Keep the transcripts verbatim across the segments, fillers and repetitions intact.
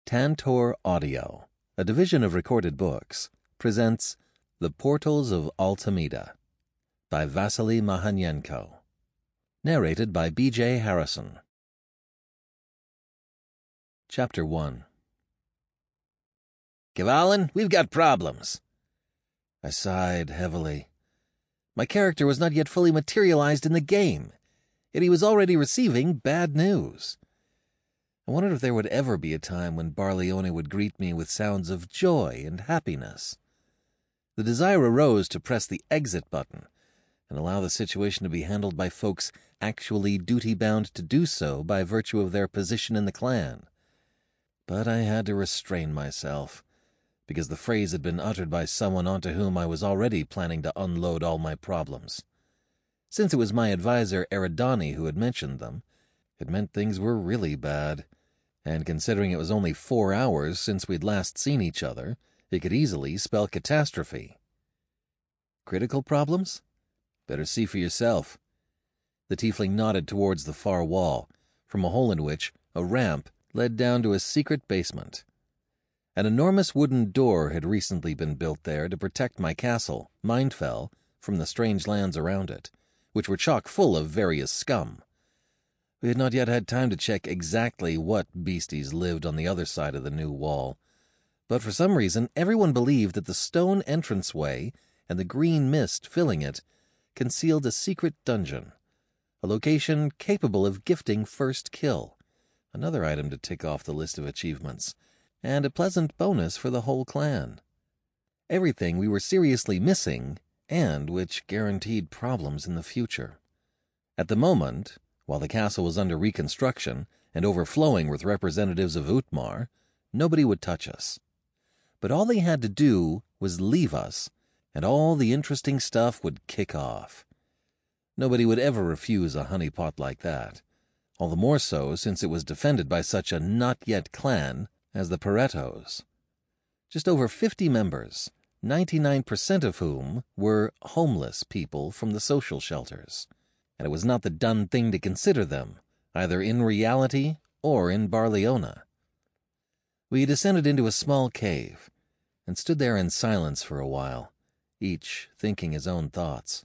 Tantor Audio, a division of Recorded Books, presents The Portals of Altameda by Vasily Mahanyenko. Narrated by B J Harrison. Chapter one. Kvalan, we've got problems. I sighed heavily. My character was not yet fully materialized in the game, yet he was already receiving bad news. I wondered if there would ever be a time when Barleone would greet me with sounds of joy and happiness. The desire arose to press the exit button and allow the situation to be handled by folks actually duty-bound to do so by virtue of their position in the clan. But I had to restrain myself, because the phrase had been uttered by someone onto whom I was already planning to unload all my problems. Since it was my advisor Eridani who had mentioned them, it meant things were really bad, and considering it was only four hours since we'd last seen each other, it could easily spell catastrophe. Critical problems? Better see for yourself. The tiefling nodded towards the far wall, from a hole in which a ramp led down to a secret basement. An enormous wooden door had recently been built there to protect my castle, Mindfell, from the strange lands around it, which were chock full of various scum. We had not yet had time to check exactly what beasties lived on the other side of the new wall, but for some reason everyone believed that the stone entranceway and the green mist filling it concealed a secret dungeon, a location capable of gifting first kill, another item to tick off the list of achievements, and a pleasant bonus for the whole clan. Everything we were seriously missing, and which guaranteed problems in the future. At the moment, while the castle was under reconstruction and overflowing with representatives of Utmar, nobody would touch us. But all they had to do was leave us, and all the interesting stuff would kick off. Nobody would ever refuse a honeypot like that, all the more so since it was defended by such a not-yet clan as the Paretos. Just over fifty members, ninety-nine percent of whom were homeless people from the social shelters, and it was not the done thing to consider them, either in reality or in Barleone. We descended into a small cave, and stood there in silence for a while, each thinking his own thoughts.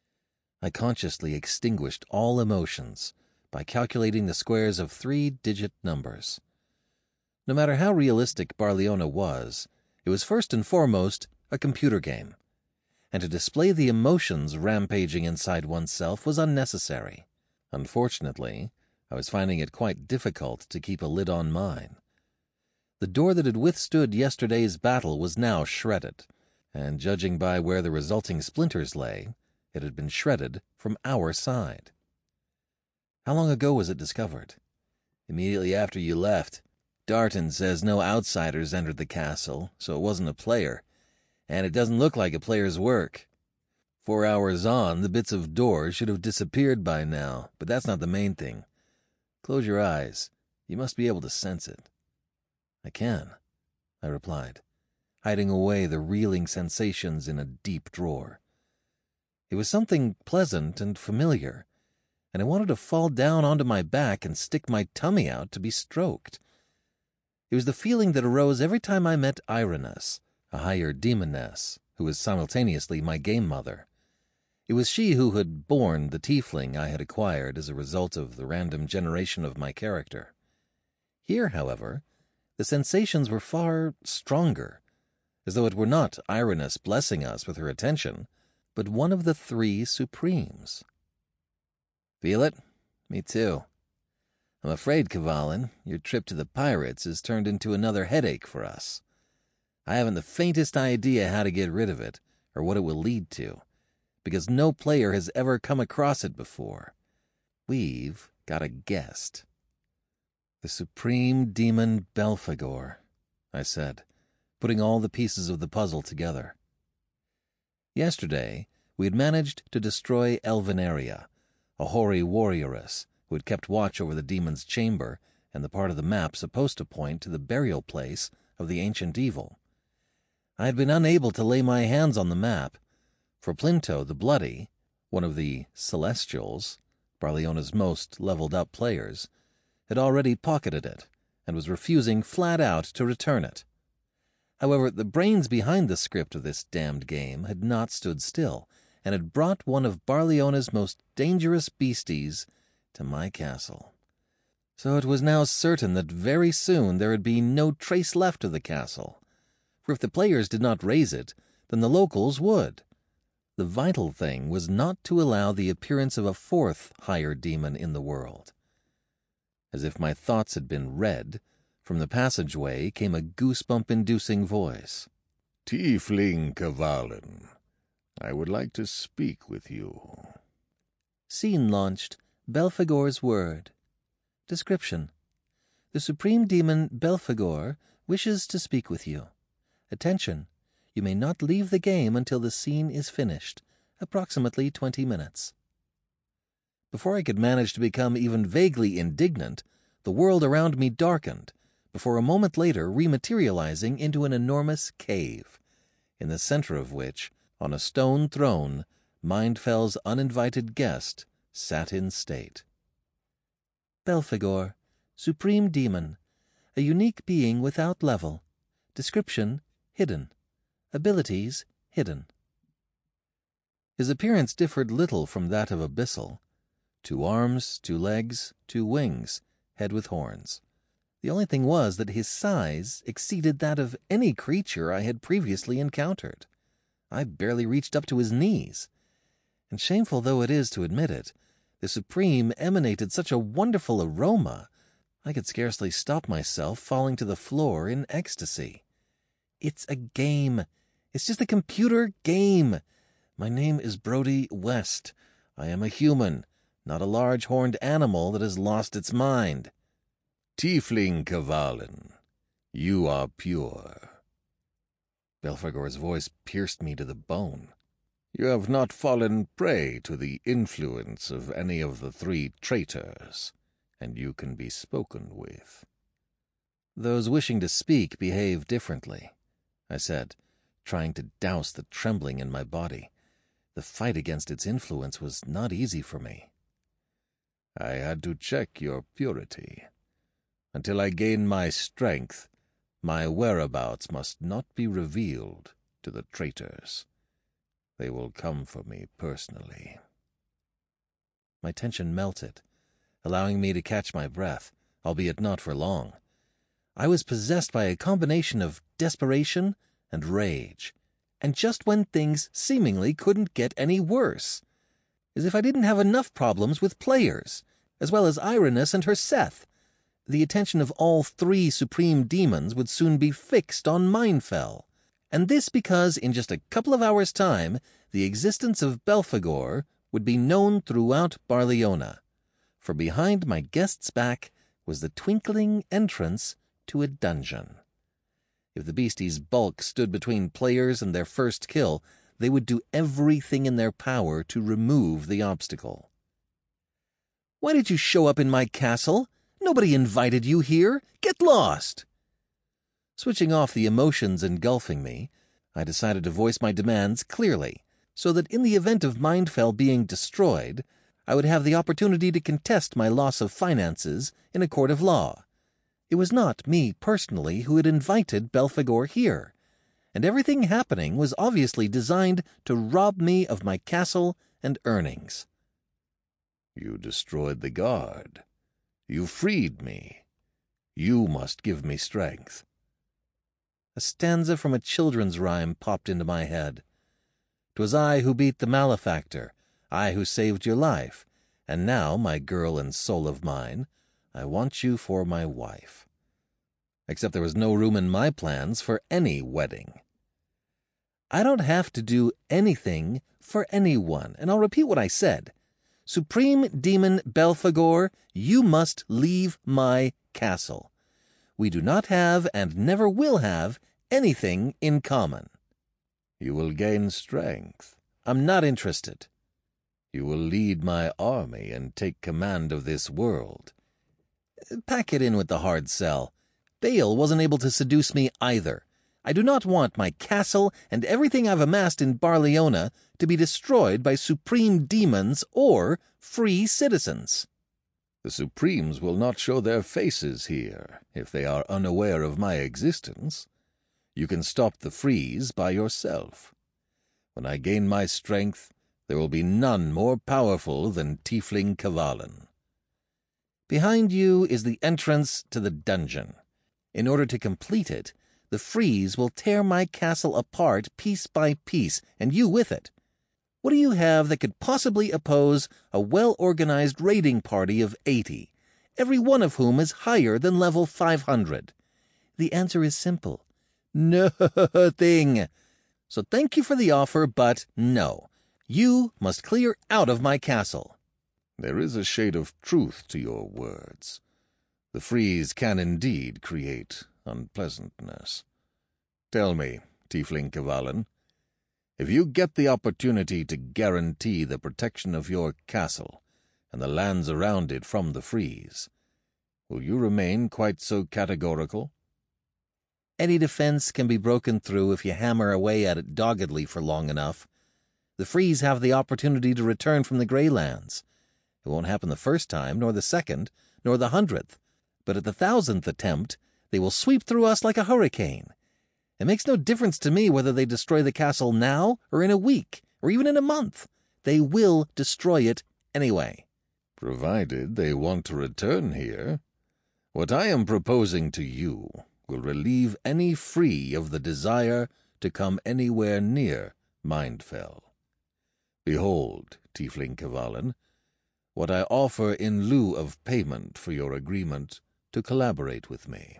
I consciously extinguished all emotions by calculating the squares of three-digit numbers. No matter how realistic Barleone was, it was first and foremost a computer game, and to display the emotions rampaging inside oneself was unnecessary. Unfortunately, I was finding it quite difficult to keep a lid on mine. The door that had withstood yesterday's battle was now shredded, and judging by where the resulting splinters lay, it had been shredded from our side. How long ago was it discovered? Immediately after you left. Darton says no outsiders entered the castle, so it wasn't a player, and it doesn't look like a player's work. Four hours on, the bits of door should have disappeared by now, but that's not the main thing. Close your eyes. You must be able to sense it. I can, I replied, hiding away the reeling sensations in a deep drawer. It was something pleasant and familiar, and I wanted to fall down onto my back and stick my tummy out to be stroked. It was the feeling that arose every time I met Irenas, a higher demoness, who was simultaneously my game mother. It was she who had born the tiefling I had acquired as a result of the random generation of my character. Here, however, the sensations were far stronger, as though it were not Irenas blessing us with her attention, but one of the three supremes. Feel it? Me too. I'm afraid, Kvalan, your trip to the pirates has turned into another headache for us. I haven't the faintest idea how to get rid of it, or what it will lead to, because no player has ever come across it before. We've got a guest. The supreme demon Belphegor, I said, putting all the pieces of the puzzle together. Yesterday, we had managed to destroy Elvenaria, a hoary warrioress who had kept watch over the demon's chamber and the part of the map supposed to point to the burial place of the ancient evil. I had been unable to lay my hands on the map, for Plinto the Bloody, one of the Celestials, Barleone's most leveled-up players, had already pocketed it and was refusing flat out to return it. However, the brains behind the script of this damned game had not stood still, and had brought one of Barleona's most dangerous beasties to my castle. So it was now certain that very soon there would be no trace left of the castle, for if the players did not raise it, then the locals would. The vital thing was not to allow the appearance of a fourth higher demon in the world. As if my thoughts had been read, from the passageway came a goosebump-inducing voice. Tiefling Kvalin, I would like to speak with you. Scene launched. Belphegor's word. Description: the supreme demon Belphegor wishes to speak with you. Attention! You may not leave the game until the scene is finished, approximately twenty minutes. Before I could manage to become even vaguely indignant, the world around me darkened, before a moment later rematerializing into an enormous cave, in the center of which, on a stone throne, Mindfell's uninvited guest sat in state. Belphegor, supreme demon, a unique being without level. Description: hidden. Abilities: hidden. His appearance differed little from that of Abyssal. Two arms, two legs, two wings, head with horns. The only thing was that his size exceeded that of any creature I had previously encountered. I barely reached up to his knees. And shameful though it is to admit it, the Supreme emanated such a wonderful aroma, I could scarcely stop myself falling to the floor in ecstasy. It's a game. It's just a computer game. My name is Brody West. I am a human, not a large horned animal that has lost its mind. Tiefling Kvalin, you are pure. Belphegor's voice pierced me to the bone. You have not fallen prey to the influence of any of the three traitors, and you can be spoken with. Those wishing to speak behave differently, I said, trying to douse the trembling in my body. The fight against its influence was not easy for me. I had to check your purity. Until I gain my strength, my whereabouts must not be revealed to the traitors. They will come for me personally. My tension melted, allowing me to catch my breath, albeit not for long. I was possessed by a combination of desperation and rage, and just when things seemingly couldn't get any worse. As if I didn't have enough problems with players, as well as Irenas and her Seth. The attention of all three supreme demons would soon be fixed on Mindfell. And this because in just a couple of hours' time, the existence of Belphegor would be known throughout Barleona, for behind my guest's back was the twinkling entrance to a dungeon. If the beastie's bulk stood between players and their first kill, they would do everything in their power to remove the obstacle. "Why did you show up in my castle? Nobody invited you here. Get lost!" Switching off the emotions engulfing me, I decided to voice my demands clearly, so that in the event of Mindfell being destroyed, I would have the opportunity to contest my loss of finances in a court of law. It was not me personally who had invited Belphegor here, and everything happening was obviously designed to rob me of my castle and earnings. You destroyed the guard. You freed me. You must give me strength. A stanza from a children's rhyme popped into my head. "'Twas I who beat the malefactor, I who saved your life, and now, my girl and soul of mine, I want you for my wife." Except there was no room in my plans for any wedding. I don't have to do anything for anyone, and I'll repeat what I said. Supreme Demon Belphegor, you must leave my castle. We do not have, and never will have, anything in common. You will gain strength. I'm not interested. You will lead my army and take command of this world. Pack it in with the hard sell. Bale wasn't able to seduce me either. I do not want my castle and everything I've amassed in Barleona to be destroyed by supreme demons or free citizens. The Supremes will not show their faces here if they are unaware of my existence. You can stop the freeze by yourself. When I gain my strength, there will be none more powerful than Tiefling Kavalan. Behind you is the entrance to the dungeon. In order to complete it, the freeze will tear my castle apart piece by piece, and you with it. What do you have that could possibly oppose a well-organized raiding party of eighty, every one of whom is higher than level five hundred? The answer is simple. Nothing. So thank you for the offer, but no. You must clear out of my castle. There is a shade of truth to your words. The freeze can indeed create unpleasantness. Tell me, Tiefling Kavalan, if you get the opportunity to guarantee the protection of your castle and the lands around it from the freeze, will you remain quite so categorical? Any defense can be broken through if you hammer away at it doggedly for long enough. The freeze have the opportunity to return from the Greylands. It won't happen the first time, nor the second, nor the hundredth, but at the thousandth attempt, they will sweep through us like a hurricane. It makes no difference to me whether they destroy the castle now or in a week, or even in a month. They will destroy it anyway. Provided they want to return here. What I am proposing to you will relieve any free of the desire to come anywhere near Mindfell. Behold, Tiefling Kavalan, what I offer in lieu of payment for your agreement to collaborate with me.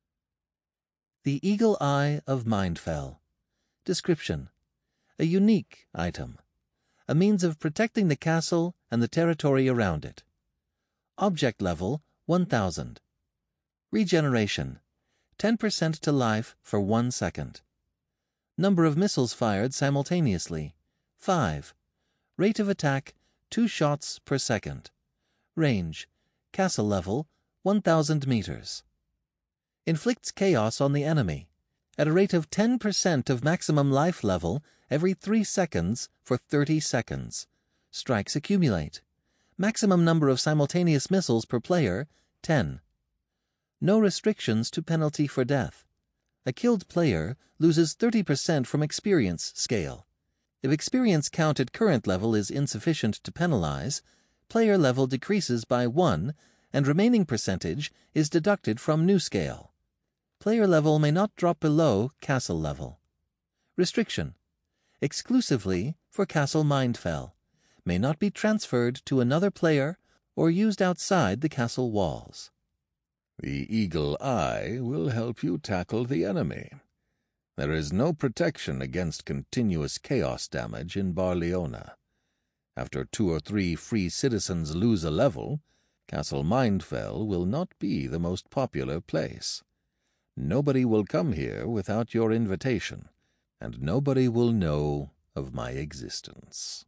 The Eagle Eye of Mindfell. Description: a unique item. A means of protecting the castle and the territory around it. Object level one thousand. Regeneration: ten percent to life for one second. Number of missiles fired simultaneously: five. Rate of attack: two shots per second. Range: castle level one thousand meters. Inflicts chaos on the enemy at a rate of ten percent of maximum life level every three seconds for thirty seconds. Strikes accumulate. Maximum number of simultaneous missiles per player, ten. No restrictions to penalty for death. A killed player loses thirty percent from experience scale. If experience count at current level is insufficient to penalize, player level decreases by one, and remaining percentage is deducted from new scale. Player level may not drop below castle level. Restriction: exclusively for Castle Mindfell. May not be transferred to another player or used outside the castle walls. The Eagle Eye will help you tackle the enemy. There is no protection against continuous chaos damage in Barleona. After two or three free citizens lose a level, Castle Mindfell will not be the most popular place. Nobody will come here without your invitation, and nobody will know of my existence.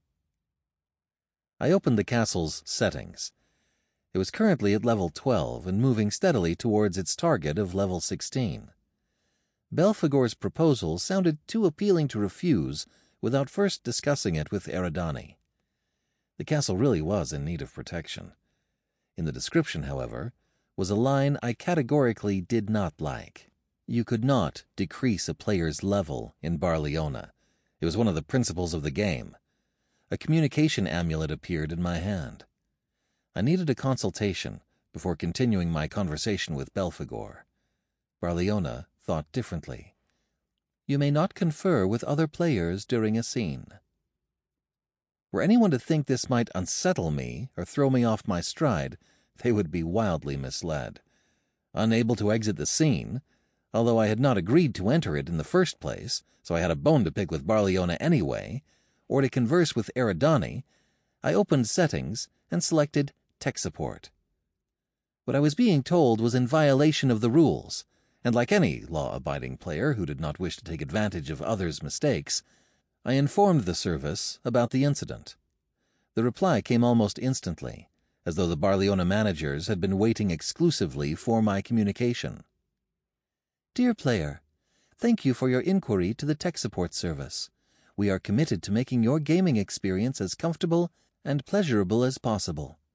I opened the castle's settings. It was currently at level twelve and moving steadily towards its target of level sixteen. Belphegor's proposal sounded too appealing to refuse without first discussing it with Eridani. The castle really was in need of protection. In the description, however, was a line I categorically did not like. You could not decrease a player's level in Barleona. It was one of the principles of the game. A communication amulet appeared in my hand. I needed a consultation before continuing my conversation with Belphegor. Barleona thought differently. You may not confer with other players during a scene. Were anyone to think this might unsettle me or throw me off my stride, they would be wildly misled. Unable to exit the scene, although I had not agreed to enter it in the first place, so I had a bone to pick with Barleona anyway, or to converse with Eridani, I opened Settings and selected Tech Support. What I was being told was in violation of the rules, and like any law-abiding player who did not wish to take advantage of others' mistakes, I informed the service about the incident. The reply came almost instantly, as though the Barleona managers had been waiting exclusively for my communication. Dear player, thank you for your inquiry to the Tech Support Service. We are committed to making your gaming experience as comfortable and pleasurable as possible.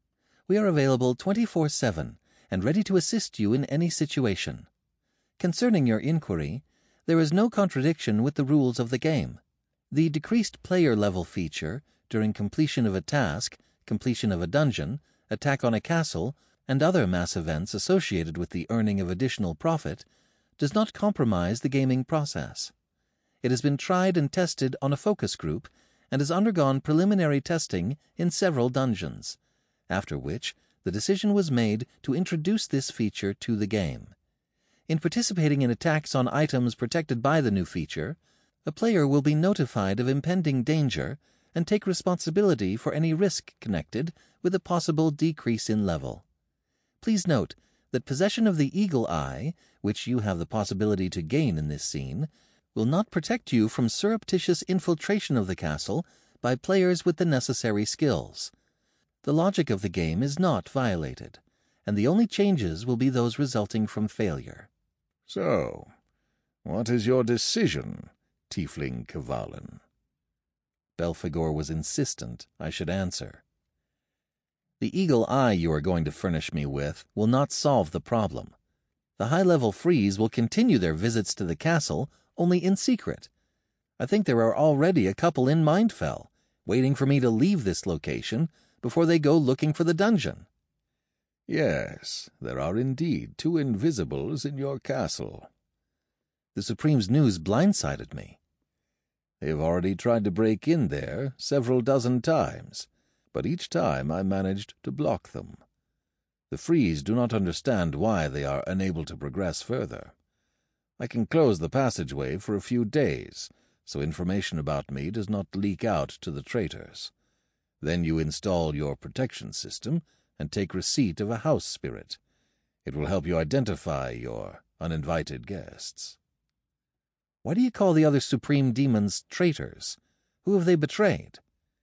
We are available twenty-four seven and ready to assist you in any situation. Concerning your inquiry, there is no contradiction with the rules of the game. The decreased player level feature during completion of a task, completion of a dungeon, attack on a castle, and other mass events associated with the earning of additional profit does not compromise the gaming process. It has been tried and tested on a focus group and has undergone preliminary testing in several dungeons, after which the decision was made to introduce this feature to the game. In participating in attacks on items protected by the new feature, a player will be notified of impending danger and take responsibility for any risk connected with a possible decrease in level. Please note that possession of the Eagle Eye, which you have the possibility to gain in this scene, will not protect you from surreptitious infiltration of the castle by players with the necessary skills. The logic of the game is not violated, and the only changes will be those resulting from failure. So, what is your decision, Tiefling Kvalen? Belphegor was insistent I should answer. The Eagle Eye you are going to furnish me with will not solve the problem. The high-level Frees will continue their visits to the castle, only in secret. I think there are already a couple in Mindfell, waiting for me to leave this location before they go looking for the dungeon. Yes, there are indeed two invisibles in your castle. The Supreme's news blindsided me. They have already tried to break in there several dozen times, but each time I managed to block them. The Frees do not understand why they are unable to progress further. I can close the passageway for a few days, so information about me does not leak out to the traitors. Then you install your protection system and take receipt of a house spirit. It will help you identify your uninvited guests. Why do you call the other supreme demons traitors? Who have they betrayed?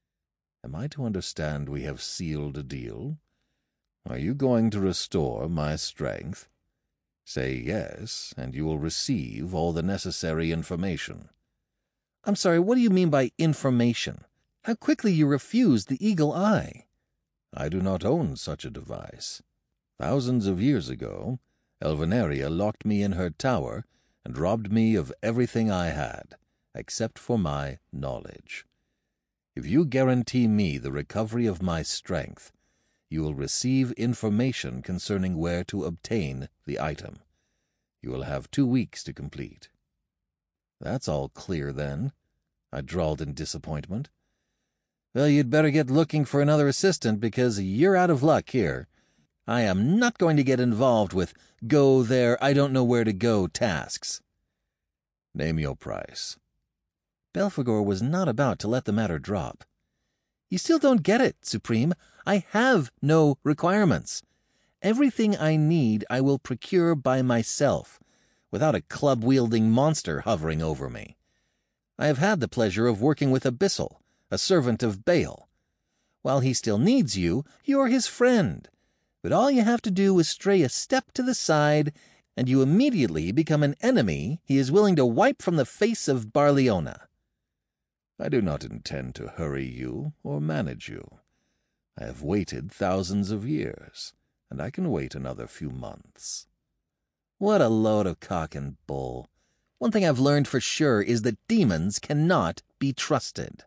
Am I to understand we have sealed a deal? Are you going to restore my strength? Say yes, and you will receive all the necessary information. I'm sorry, what do you mean by information? How quickly you refused the Eagle Eye. I do not own such a device. Thousands of years ago, Elvenaria locked me in her tower and robbed me of everything I had, except for my knowledge. If you guarantee me the recovery of my strength, you will receive information concerning where to obtain the item. You will have two weeks to complete. That's all clear, then, I drawled in disappointment. Well, you'd better get looking for another assistant, because you're out of luck here. I am not going to get involved with go there, I don't know where to go tasks. Name your price. Belphegor was not about to let the matter drop. You still don't get it, Supreme. I have no requirements. Everything I need I will procure by myself, without a club-wielding monster hovering over me. I have had the pleasure of working with Abyssal, a servant of Baal. While he still needs you, you're his friend. But all you have to do is stray a step to the side, and you immediately become an enemy he is willing to wipe from the face of Barleona. I do not intend to hurry you or manage you. I have waited thousands of years, and I can wait another few months. What a load of cock and bull. One thing I've learned for sure is that demons cannot be trusted.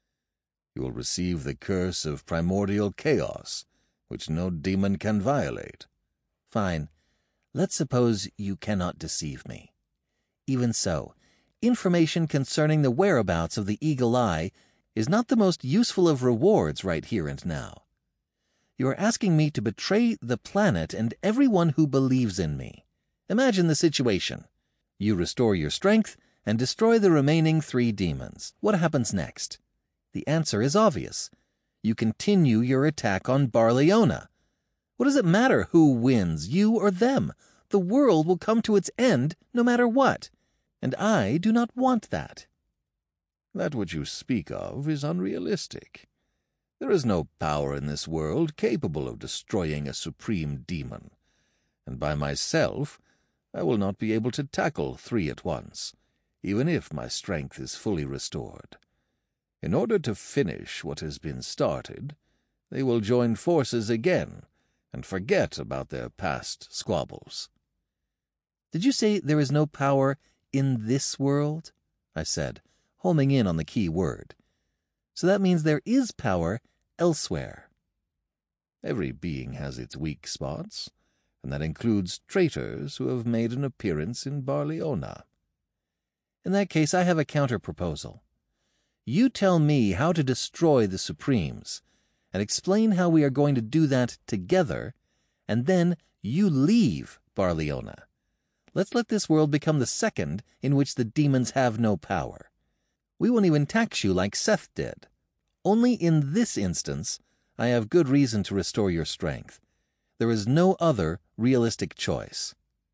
You will receive the curse of primordial chaos, which no demon can violate. Fine. Let's suppose you cannot deceive me. Even so, information concerning the whereabouts of the Eagle Eye is not the most useful of rewards right here and now. You are asking me to betray the planet and everyone who believes in me. Imagine the situation. You restore your strength and destroy the remaining three demons. What happens next? The answer is obvious. You continue your attack on Barleona. What does it matter who wins, you or them? The world will come to its end no matter what, and I do not want that. That which you speak of is unrealistic. There is no power in this world capable of destroying a supreme demon, and by myself I will not be able to tackle three at once, even if my strength is fully restored. In order to finish what has been started, they will join forces again and forget about their past squabbles. Did you say there is no power in this world? I said, homing in on the key word. So that means there is power elsewhere. Every being has its weak spots, and that includes traitors who have made an appearance in Barleona. In that case, I have a counter-proposal. You tell me how to destroy the Supremes, and explain how we are going to do that together, and then you leave Barleona. Let's let this world become the second in which the demons have no power. We won't even tax you like Seth did. Only in this instance, I have good reason to restore your strength. There is no other realistic choice.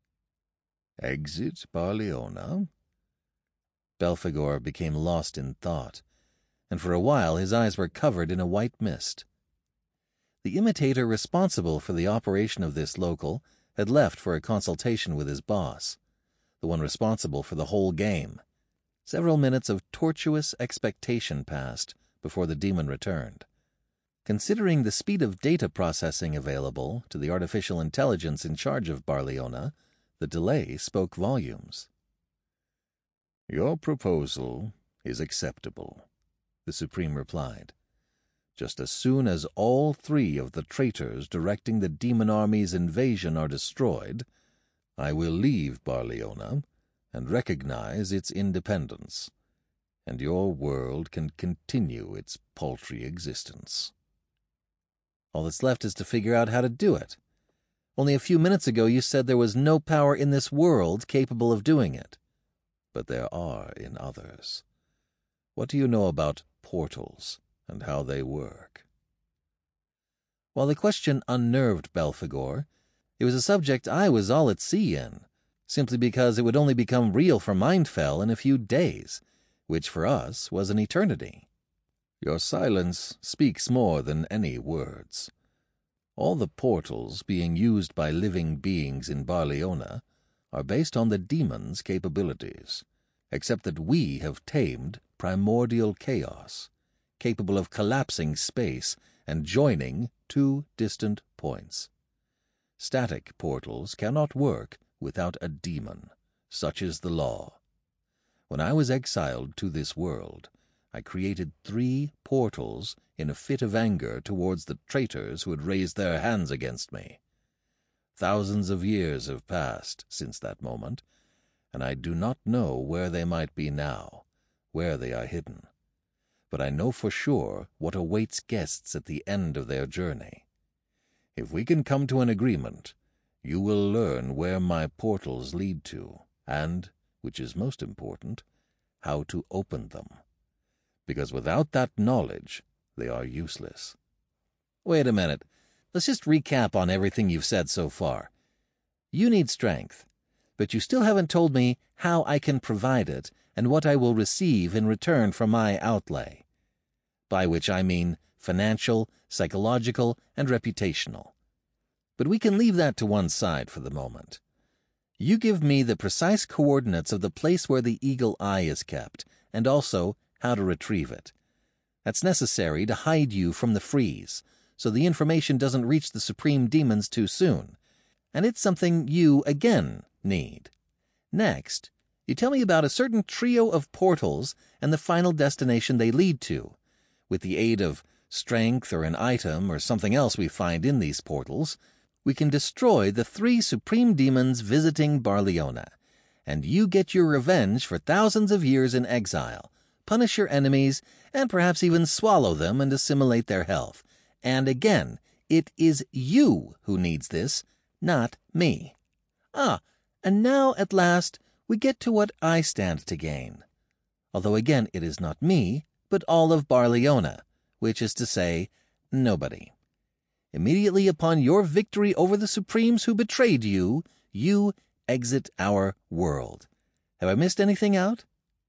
Exit Barleona? Belphegor became lost in thought, and for a while his eyes were covered in a white mist. The imitator responsible for the operation of this local had left for a consultation with his boss, the one responsible for the whole game. Several minutes of tortuous expectation passed before the demon returned. Considering the speed of data processing available to the artificial intelligence in charge of Barleona, the delay spoke volumes. Your proposal is acceptable, the Supreme replied. Just as soon as all three of the traitors directing the demon army's invasion are destroyed, I will leave Barleona and recognize its independence, and your world can continue its paltry existence. All that's left is to figure out how to do it. Only a few minutes ago you said there was no power in this world capable of doing it. But there are in others. What do you know about portals and how they work? While the question unnerved Belphegor, it was a subject I was all at sea in, simply because it would only become real for Mindfell in a few days, which for us was an eternity. Your silence speaks more than any words. All the portals being used by living beings in Barleona are based on the demon's capabilities, except that we have tamed primordial chaos, capable of collapsing space and joining two distant points. Static portals cannot work without a demon. Such is the law. When I was exiled to this world, I created three portals in a fit of anger towards the traitors who had raised their hands against me. Thousands of years have passed since that moment, and I do not know where they might be now, where they are hidden. But I know for sure what awaits guests at the end of their journey. If we can come to an agreement, you will learn where my portals lead to, and, which is most important, how to open them. Because without that knowledge, they are useless. Wait a minute. Let's just recap on everything you've said so far. You need strength, but you still haven't told me how I can provide it and what I will receive in return for my outlay. By which I mean financial, psychological, and reputational. But we can leave that to one side for the moment. You give me the precise coordinates of the place where the Eagle Eye is kept, and also how to retrieve it. That's necessary to hide you from the freeze, so the information doesn't reach the Supreme Demons too soon. And it's something you, again, need. Next, you tell me about a certain trio of portals and the final destination they lead to. With the aid of strength or an item or something else we find in these portals, we can destroy the three Supreme Demons visiting Barleona, and you get your revenge for thousands of years in exile, punish your enemies, and perhaps even swallow them and assimilate their health. And again, it is you who needs this, not me. Ah, and now at last we get to what I stand to gain. Although again it is not me, but all of Barleona, which is to say, nobody. Immediately upon your victory over the Supremes who betrayed you, you exit our world. Have I missed anything out?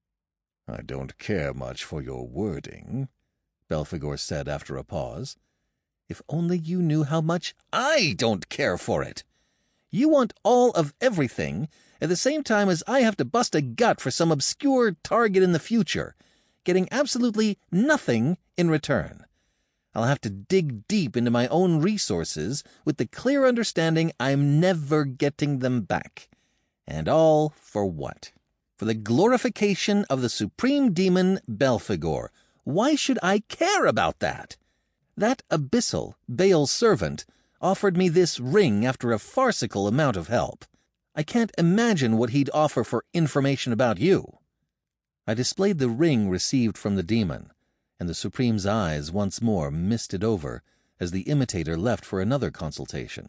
I don't care much for your wording, Belphegor said after a pause. If only you knew how much I don't care for it. You want all of everything, at the same time as I have to bust a gut for some obscure target in the future, getting absolutely nothing in return. I'll have to dig deep into my own resources with the clear understanding I'm never getting them back. And all for what? For the glorification of the supreme demon Belphegor. Why should I care about that? That abyssal, Baal's servant, offered me this ring after a farcical amount of help. I can't imagine what he'd offer for information about you. I displayed the ring received from the demon, and the Supreme's eyes once more misted over as the imitator left for another consultation.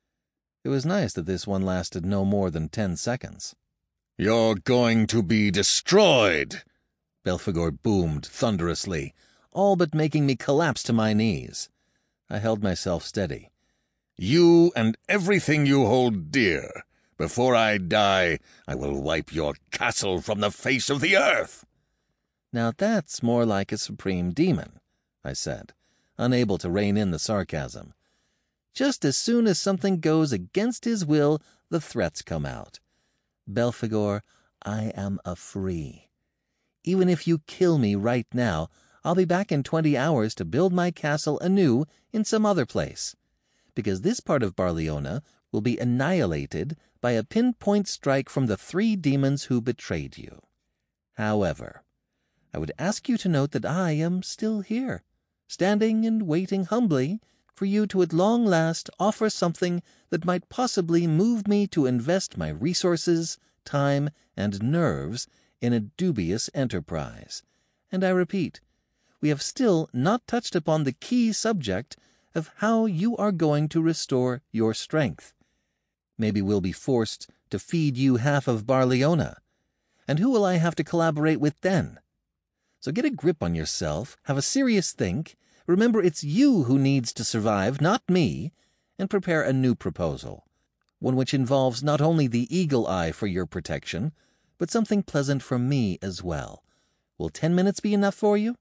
It was nice that this one lasted no more than ten seconds. "You're going to be destroyed!" Belphegor boomed thunderously, all but making me collapse to my knees. I held myself steady. "You and everything you hold dear. Before I die, I will wipe your castle from the face of the earth." "Now that's more like a supreme demon," I said, unable to rein in the sarcasm. "Just as soon as something goes against his will, the threats come out. Belphegor, I am a free. Even if you kill me right now, I'll be back in twenty hours to build my castle anew in some other place, because this part of Barleona will be annihilated by a pinpoint strike from the three demons who betrayed you. However, I would ask you to note that I am still here, standing and waiting humbly for you to at long last offer something that might possibly move me to invest my resources, time, and nerves in a dubious enterprise. And I repeat, we have still not touched upon the key subject of how you are going to restore your strength. Maybe we'll be forced to feed you half of Barleona. And who will I have to collaborate with then? So get a grip on yourself, have a serious think, remember it's you who needs to survive, not me, and prepare a new proposal, one which involves not only the eagle eye for your protection, but something pleasant for me as well. Will ten minutes be enough for you?"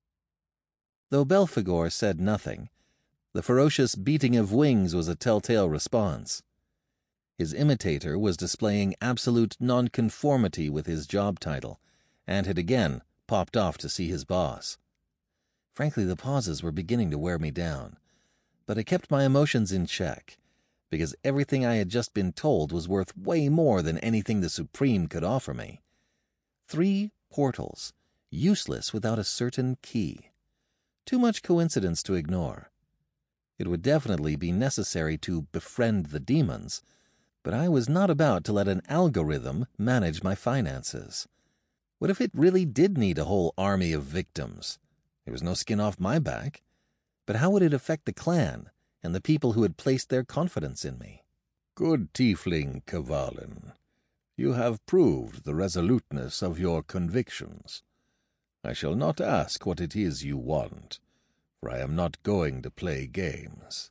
Though Belphegor said nothing, the ferocious beating of wings was a telltale response. His imitator was displaying absolute nonconformity with his job title, and had again popped off to see his boss. Frankly, the pauses were beginning to wear me down, but I kept my emotions in check, because everything I had just been told was worth way more than anything the Supreme could offer me. Three portals, useless without a certain key. Too much coincidence to ignore. It would definitely be necessary to befriend the demons, but I was not about to let an algorithm manage my finances. What if it really did need a whole army of victims? There was no skin off my back. But how would it affect the clan and the people who had placed their confidence in me? "Good tiefling Kvalen, you have proved the resoluteness of your convictions. I shall not ask what it is you want, for I am not going to play games.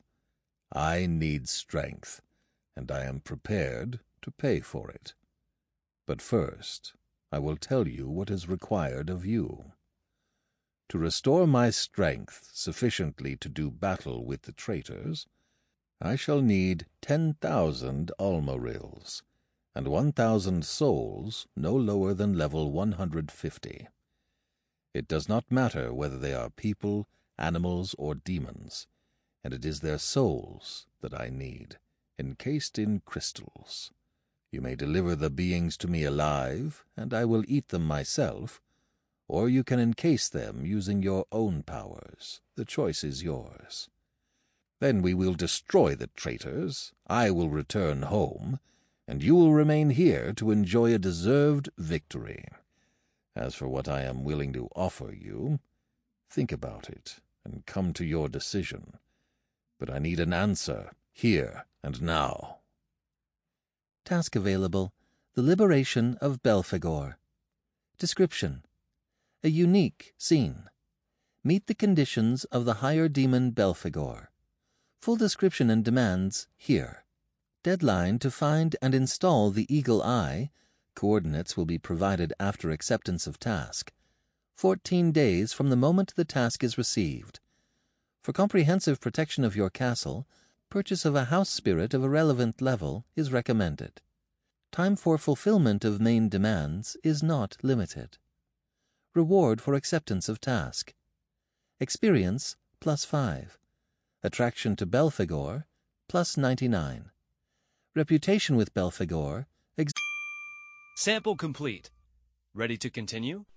I need strength, and I am prepared to pay for it. But first, I will tell you what is required of you. To restore my strength sufficiently to do battle with the traitors, I shall need ten thousand Almarils, and one thousand souls no lower than level one hundred fifty. It does not matter whether they are people, animals, or demons, and it is their souls that I need, encased in crystals. You may deliver the beings to me alive, and I will eat them myself, or you can encase them using your own powers. The choice is yours. Then we will destroy the traitors, I will return home, and you will remain here to enjoy a deserved victory. As for what I am willing to offer you, think about it and come to your decision. But I need an answer, here and now." Task available: The Liberation of Belphegor. Description: A unique scene. Meet the conditions of the higher demon Belphegor. Full description and demands here. Deadline to find and install the Eagle Eye. Coordinates will be provided after acceptance of task. Fourteen days from the moment the task is received. For comprehensive protection of your castle, purchase of a house spirit of a relevant level is recommended. Time for fulfillment of main demands is not limited. Reward for acceptance of task. Experience plus five. Attraction to Belphegor, plus ninety-nine. Reputation with Belphegor, ex- Sample complete. Ready to continue?